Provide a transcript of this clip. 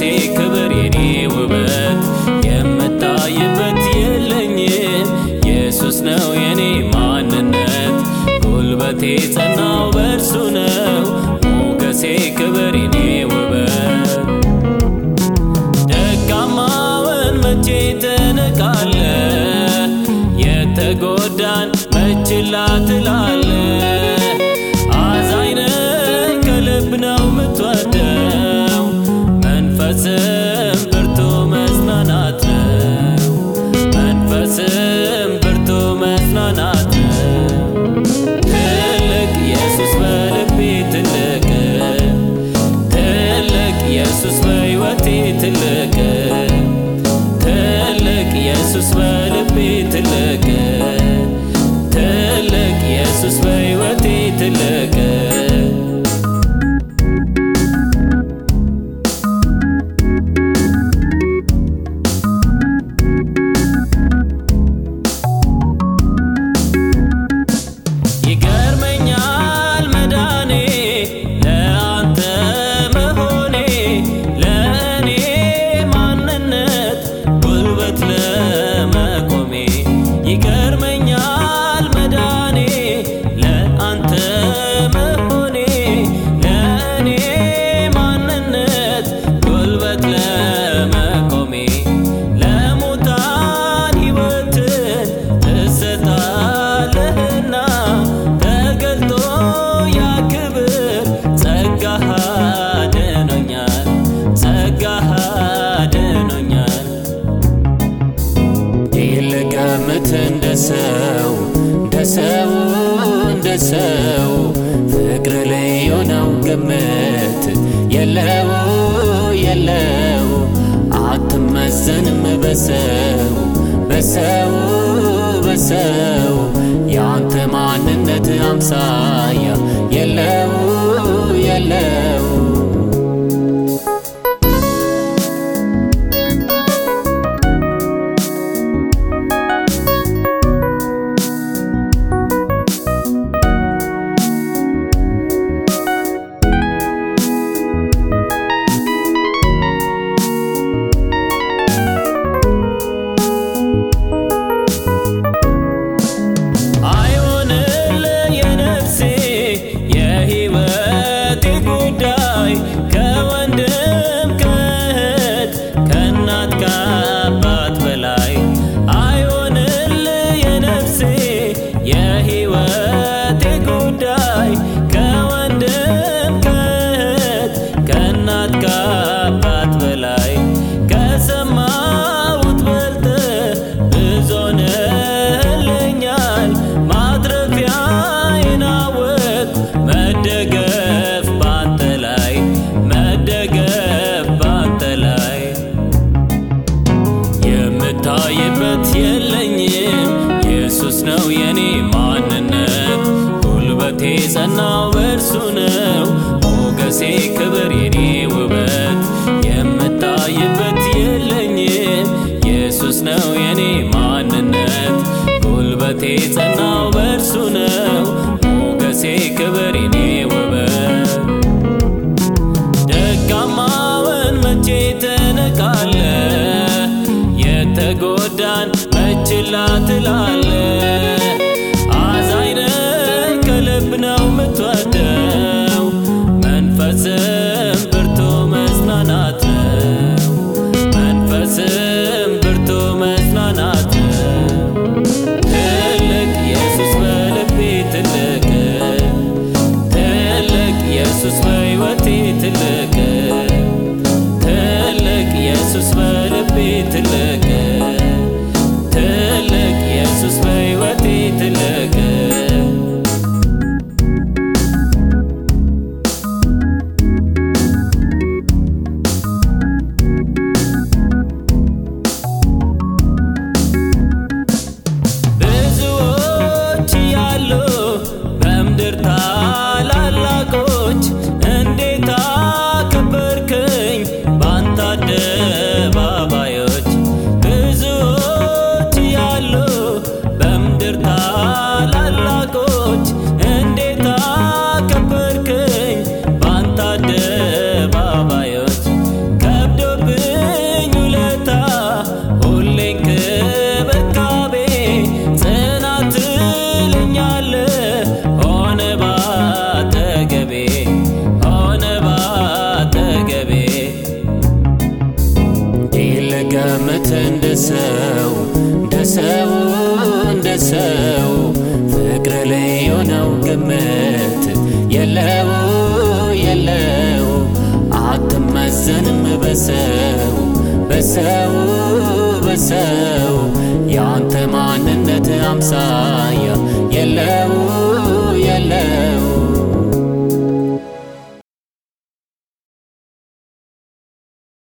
ክብር የኔ ውበት የምታይበት የለኝም ኢየሱስ ነው የኔ ማንነት ጉልበቴ ጸናው በእርሱ ነው ሞገሴ ክብር የኔ ውበት ደካማውን መቼ ትንቃለህ የተጎዳን መች ችላ ትላለህ አዛኝ ነህ ከልብ ነው የምትወደው መንፈስም ብርቱ መጽናናት ነው መንፈስም ብርቱ መጽናናት ነው ትልቅ ኢየሱስ በልቤ ትልቅ ትልቅ ኢየሱስ በሕይወቴ ትልቅ ትልቅ ኢየሱስ በልቤ ትልቅ ትልቅ ኢየሱስ በሕይወቴ ትልቅ ይገርመኛል መዳኔ ለአንተ መሆኔ ለእኔ ማንነት ጉልበት ለመቆሜ ይገርመኛል መዳኔ ለአንተ መሆኔ ለእኔ ማንነት ጉልበት ለመቆሜ ለሙታን ሕይወትን ትሰጣለህና ተገልጦ ያ ክብር ጸጋህ አድኖኛል ጸጋህ አድኖኛል ይልገምት እንደ ሰው ፍቅር ልዩ ነው ግምት የለው አትመዘንም በሰው ያንተ ማንነት አምሳያ የለው ከወንድም ከእህት ከእናት ከአባት በላይ አይሆንልህ የነፍሴ የሕይወቴ ጉዳይ ከወንድም ከእህት ከእናት ከአባት በላይ ከሰማሁት በልጠህ ብዙ ሆነህልኛል ማትረፊያዬን አወቅሁ መደገፍ ባንተ ላይ መደገፍ ባንተ ላይ የምታይበት የለኝም ኢየሱስ ነው የኔ ማንነት ጉልበቴ ጸናው በእርሱ ነው ሞገሴ ክብር የኔ ውበት የምታይበት የለኝም ኢየሱስ ነው የኔ ማንነት ጉልበቴ ጸናው በእርሱ ነው ሞገሴ ክብር የኔ ውበት ደካማውን መቼ ትንቃለህ የተጎዳን መች ችላ ትላለህ አዛኝ ነህ ከልብ ነው የምትወደው መንፈስም ብርቱ መጽናናት ነው መንፈስም ብርቱ መጽናናት ነው ትልቅ ኢየሱስ በልቤ ትልቅ ትልቅ ኢየሱስ በሕይወቴ ትልቅ ትልቅ ኢየሱስ በልቤ ትልቅ ትልቅ ኢየሱስ በሕይወቴ ትልቅ ብዙዎች ያሉ በምድር ታላላቆች እንዴት አከበርክኝ ባንተ አደባባዮች ብዙዎች ያሉ በምድር ታላላቆች እንዴት አከበርክኝ ባንተ አደባባዮች ከብዶብኝ በሰው ያንተ ማንነት አምሳያ